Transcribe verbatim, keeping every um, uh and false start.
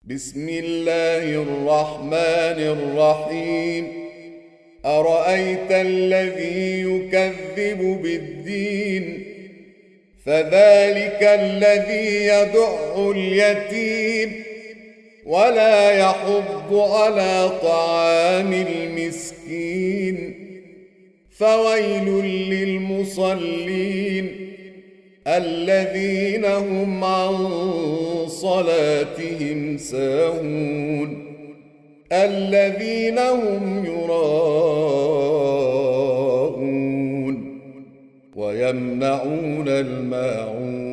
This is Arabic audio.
بسم الله الرحمن الرحيم أرأيت الذي يكذب بالدين فذلك الذي يدع اليتيم ولا يحض على طعام المسكين فويل للمصلين الذين هم عن صلاتهم ساهون الذين هم يراءون ويمنعون الماعون